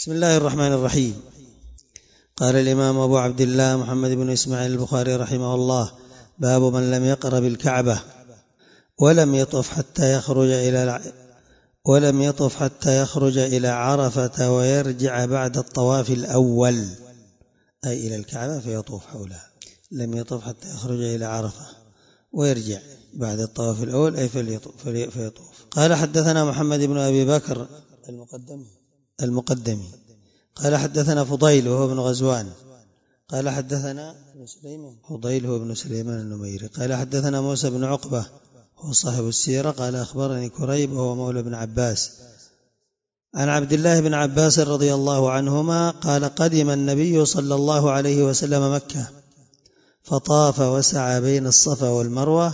بسم الله الرحمن الرحيم. قال الإمام أبو عبد الله محمد بن إسماعيل البخاري رحمه الله: باب من لم يقرب الكعبة ولم يطف حتى يخرج إلى عرفة ويرجع بعد الطواف الأول، أي إلى الكعبة فيطوف حولها. لم يطف حتى يخرج إلى عرفة ويرجع بعد الطواف الأول، أي فيطوف. قال حدثنا محمد بن أبي بكر المقدمي قال حدثنا فضيل وهو ابن غزوان قال حدثنا فضيل هو ابن سليمان النميري قال حدثنا موسى بن عقبة هو صاحب السيرة قال أخبرني كريب وهو مولى بن عباس عن عبد الله بن عباس رضي الله عنهما قال: قدم النبي صلى الله عليه وسلم مكة فطاف وسعى بين الصفا والمروة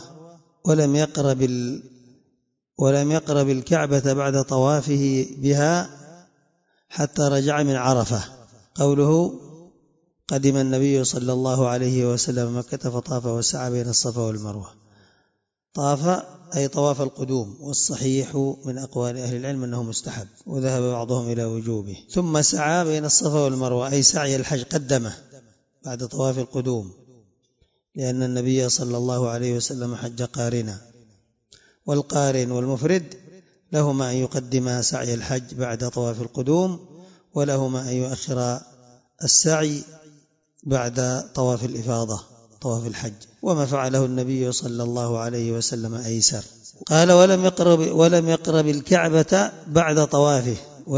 ولم يقرب الكعبة بعد طوافه بها حتى رجع من عرفة. قوله قدم النبي صلى الله عليه وسلم مكة فطاف وسعى بين الصفا والمروة، طاف أي طواف القدوم، والصحيح من أقوال أهل العلم أنه مستحب، وذهب بعضهم إلى وجوبه. ثم سعى بين الصفا والمروة أي سعي الحج قدمه بعد طواف القدوم، لأن النبي صلى الله عليه وسلم حج قارنا، والقارن والمفرد لهما أن يقدم سعي الحج بعد طواف القدوم، ولهما أن يؤخر السعي بعد طواف الإفاضة طواف الحج، وما فعله النبي صلى الله عليه وسلم أيسر. قال: ولم يقرب الكعبة بعد طوافه،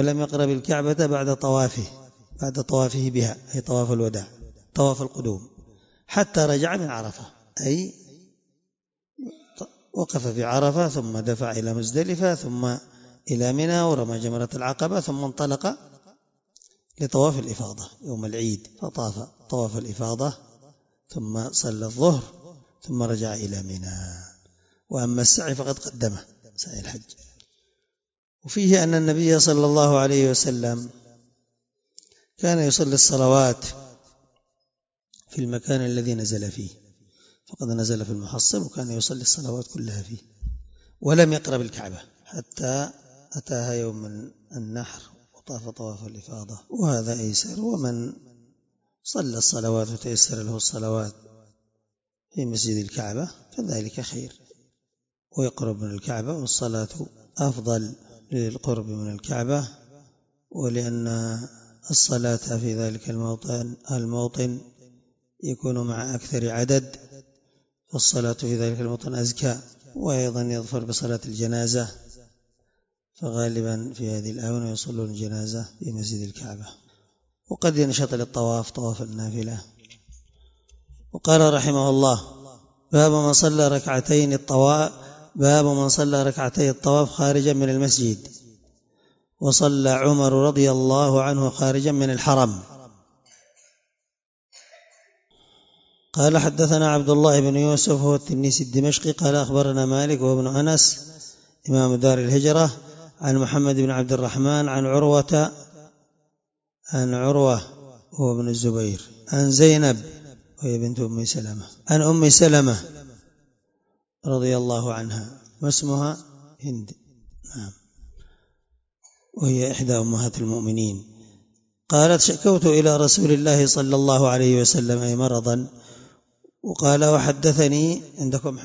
بعد طوافه بها أي طواف الوداع طواف القدوم، حتى رجع من عرفة، أي وقف في عرفة ثم دفع إلى مزدلفة ثم إلى منى ورمى جمرة العقبة، ثم انطلق لطواف الإفاضة يوم العيد، فطاف طواف الإفاضة ثم صلى الظهر ثم رجع إلى منى. وأما السعي فقد قدمه سعي الحج. وفيه أن النبي صلى الله عليه وسلم كان يصلي الصلوات في المكان الذي نزل فيه، فقد نزل في المحصن وكان يصلي الصلوات كلها فيه، ولم يقرب الكعبة حتى أتاها يوم النحر وطاف طواف الإفاضة، وهذا أيسر. ومن صلى الصلوات وتيسر له الصلوات في مسجد الكعبة فذلك خير، ويقرب من الكعبة، والصلاة أفضل للقرب من الكعبة، ولأن الصلاة في ذلك الموطن يكون مع أكثر عدد، والصلاة في ذلك الموطن أزكى، وأيضا يظفر بصلاة الجنازة، فغالبا في هذه الآونة يصلون الجنازة في مسجد الكعبة، وقد ينشط للطواف طواف النافلة. وقال رحمه الله: باب من صلى ركعتي الطواف خارجا من المسجد، وصلى عمر رضي الله عنه خارجا من الحرم. قال حدثنا عبد الله بن يوسف هو التنيسي الدمشقي قال أخبرنا مالك وابن أنس إمام دار الهجرة عن محمد بن عبد الرحمن عن عروة هو ابن الزبير عن زينب وهي بنت أم سلمة عن أم سلمة رضي الله عنها، واسمها هند، نعم، وهي إحدى أمهات المؤمنين. قالت: شكوت إلى رسول الله صلى الله عليه وسلم أي مرضا. وقال: وحدثني عندكم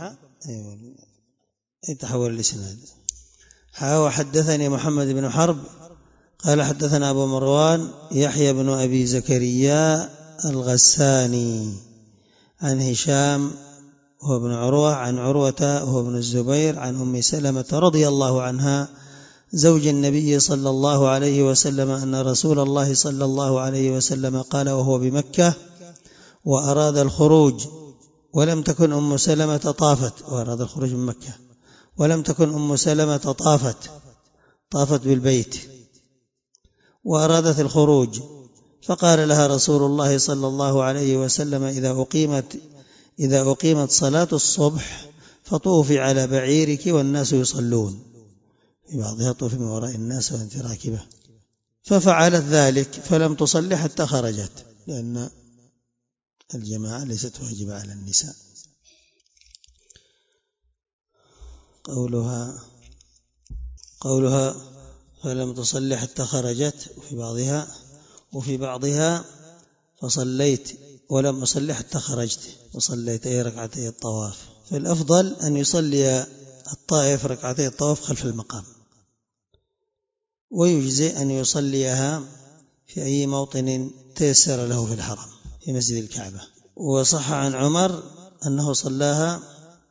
يتحول الإسناد وحدثني محمد بن حرب قال حدثنا أبو مروان يحيى بن أبي زكريا الغساني عن هشام هو ابن عروة عن عروة هو ابن الزبير عن أم سلمة رضي الله عنها زوج النبي صلى الله عليه وسلم أن رسول الله صلى الله عليه وسلم قال وهو بمكة وأراد الخروج ولم تكن أم سلمة طافت، وأراد الخروج من مكة ولم تكن أم سلمة طافت بالبيت وأرادت الخروج، فقال لها رسول الله صلى الله عليه وسلم: إذا أقيمت صلاة الصبح فطوفي على بعيرك والناس يصلون، في بعضها طوفي من وراء الناس وأنت راكبة. ففعلت ذلك فلم تصلي حتى خرجت، لأن الجماعة ليست واجبة على النساء. قولها فلم تصلي حتى خرجت، وفي بعضها وفي بعضها فصليت ولم أصلي حتى خرجت وصليت أي ركعتي الطواف. فالأفضل أن يصلي الطائف ركعتي الطواف خلف المقام، ويجزئ أن يصليها في أي موطن تيسر له في الحرم في مسجد الكعبة. وصح عن عمر أنه صلاها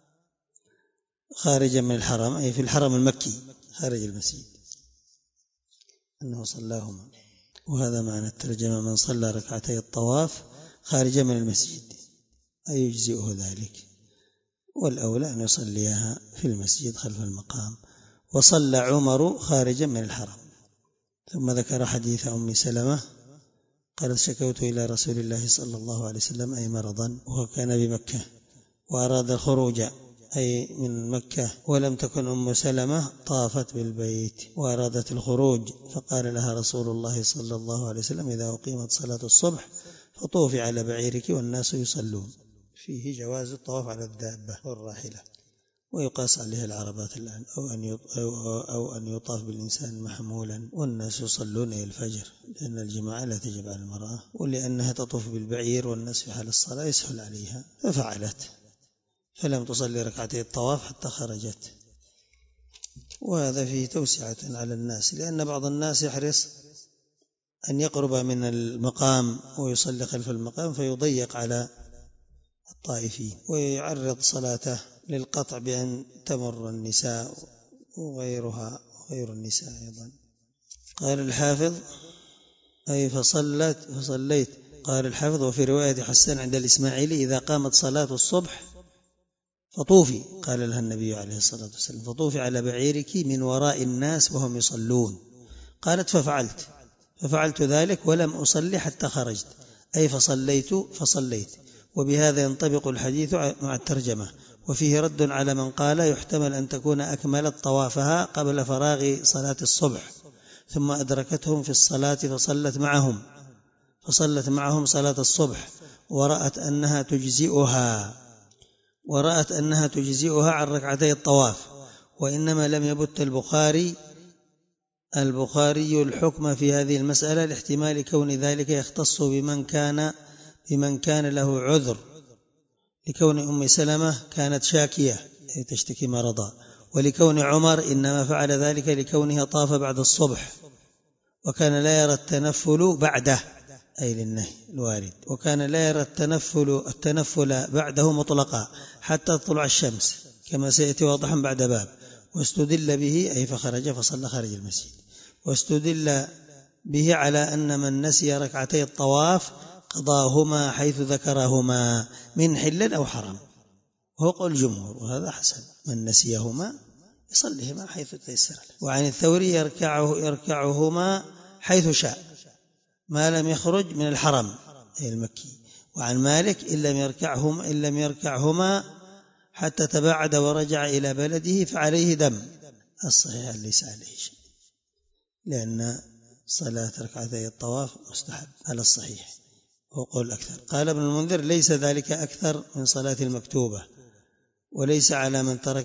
خارجا من الحرم، أي في الحرم المكي خارج المسجد، أنه صلاهما. وهذا معنى الترجمة: من صلى ركعتي الطواف خارجا من المسجد أي يجزئه ذلك، والأولى أن يصليها في المسجد خلف المقام. وصلى عمر خارجا من الحرم. ثم ذكر حديث أم سلمة قالت: شكوت إلى رسول الله صلى الله عليه وسلم أي مرضا وهو كان بمكة وأراد الخروج أي من مكة، ولم تكن أم سلمة طافت بالبيت وأرادت الخروج، فقال لها رسول الله صلى الله عليه وسلم: إذا أقيمت صلاة الصبح فطوفي على بعيرك والناس يصلون. فيه جواز الطواف على الدابة والراحلة، ويقاس عليه العربات الآن، أو أن يطاف بالإنسان محمولا والناس يصلون إلى الفجر، لأن الجماعة لا تجب على المرأة، ولأنها تطوف بالبعير والناس في حال الصلاة يسهل عليها ففعلت، فلم تصلي ركعتي الطواف حتى خرجت. وهذا فيه توسعة على الناس، لأن بعض الناس يحرص أن يقرب من المقام ويصلي خلف المقام فيضيق على الطائفين ويعرض صلاته للقطع بأن تمر النساء وغيرها وغير النساء أيضا. قال الحافظ: أي فصليت. قال الحافظ: وفي رواية حسان عند الإسماعيلي: إذا قامت صلاة الصبح فطوفي، قال لها النبي عليه الصلاة والسلام: فطوفي على بعيرك من وراء الناس وهم يصلون. قالت: ففعلت ذلك ولم أصلي حتى خرجت، أي فصليت. وبهذا ينطبق الحديث مع الترجمة. وفيه رد على من قال يحتمل أن تكون أكملت طوافها قبل فراغ صلاة الصبح ثم أدركتهم في الصلاة فصلت معهم صلاة الصبح، ورأت أنها تجزئها عن ركعتي الطواف. وإنما لم يبت البخاري الحكم في هذه المسألة لاحتمال كون ذلك يختص بمن كان له عذر، لكون أم سلمة كانت شاكية تشتكي مرضا، ولكون عمر إنما فعل ذلك لكونه طاف بعد الصبح وكان لا يرى التنفل بعده، أي للنهي الوارد، وكان لا يرى التنفل بعده مطلقا حتى تطلع الشمس كما سيأتي واضحا بعد باب. واستدل به أي فخرج فصلى خارج المسجد، واستدل به على أن من نسي ركعتي الطواف قضاهما حيث ذكرهما من حل أو حرام، وهو قول الجمهور، وهذا حسن، من نسيهما يصليهما حيث تيسر له. وعن الثوري: يركعهما حيث شاء ما لم يخرج من الحرم أي المكي. وعن مالك: إن لم يركعهما حتى تباعد ورجع إلى بلده فعليه دم. الصحيح ليس عليه شيء، لأن صلاة ركعتي الطواف مستحب على الصحيح، هو قول أكثر. قال ابن المنذر: ليس ذلك أكثر من صلاة المكتوبة، وليس على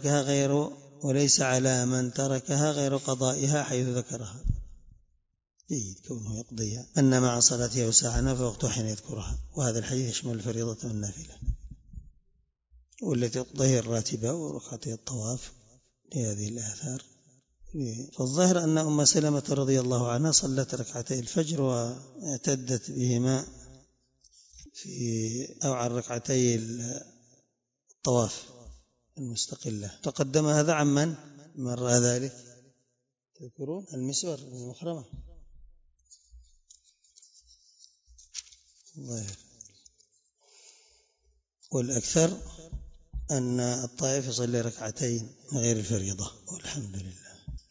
من تركها غير قضائها حيث ذكرها. جيد كونه يقضيها، أن مع صلاتها وساعنا فوقتها حين يذكرها. وهذا الحديث يشمل الفريضة والنافلة، والتي تقضيه الراتبة وركعتي الطواف لهذه الآثار. فالظاهر أن أم سلمة رضي الله عنها صلت ركعتي الفجر واعتدت بهما أو عن ركعتي الطواف المستقلة. تقدم هذا عمن رأى ذلك، تذكرون المسور المخرمة ظاهر. والأكثر أن الطائف يصلي ركعتين غير الفريضة، والحمد لله.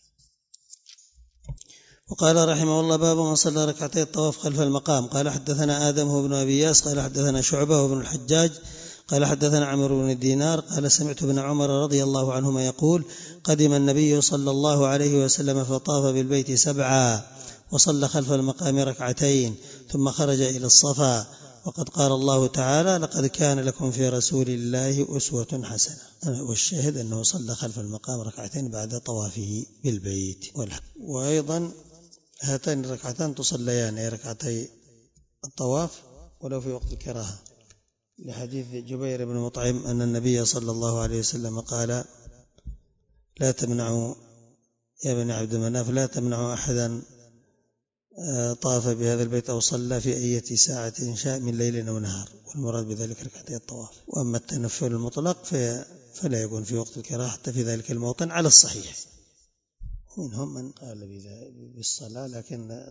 وقال رحمه الله: باب من صلى ركعتي الطواف خلف المقام. قال حدثنا آدم بن أبي ياس قال حدثنا شعبة وابن الحجاج قال حدثنا عمرو بن دينار قال سمعت ابن عمر رضي الله عنهما يقول: قدم النبي صلى الله عليه وسلم فطاف بالبيت 7 وصلى خلف المقام ركعتين ثم خرج إلى الصفا، وقد قال الله تعالى: لقد كان لكم في رسول الله أسوة حسنة. والشاهد أنه صلى خلف المقام ركعتين بعد طوافه بالبيت. وأيضا هاتان الركعتان تصليان، أي ركعتي الطواف ولو في وقت الكراهة، لحديث جبير بن مطعم أن النبي صلى الله عليه وسلم قال: لا تمنعوا يا بني عبد مناف، لا تمنعوا أحدا طاف بهذا البيت أو صلى في أي ساعة شاء من ليل أو نهار، والمراد بذلك ركعتي الطواف. وأما التنفل المطلق فلا يكون في وقت الكراهة حتى في ذلك الموطن على الصحيح. منهم من قال بالصلاة، لكن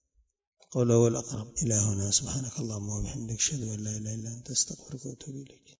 قوله هو الأقرب. إلى هنا، سبحانك اللهم وبحمدك، أشهد أن لا إله إلا أنت، أستغفرك وأتوب إليك.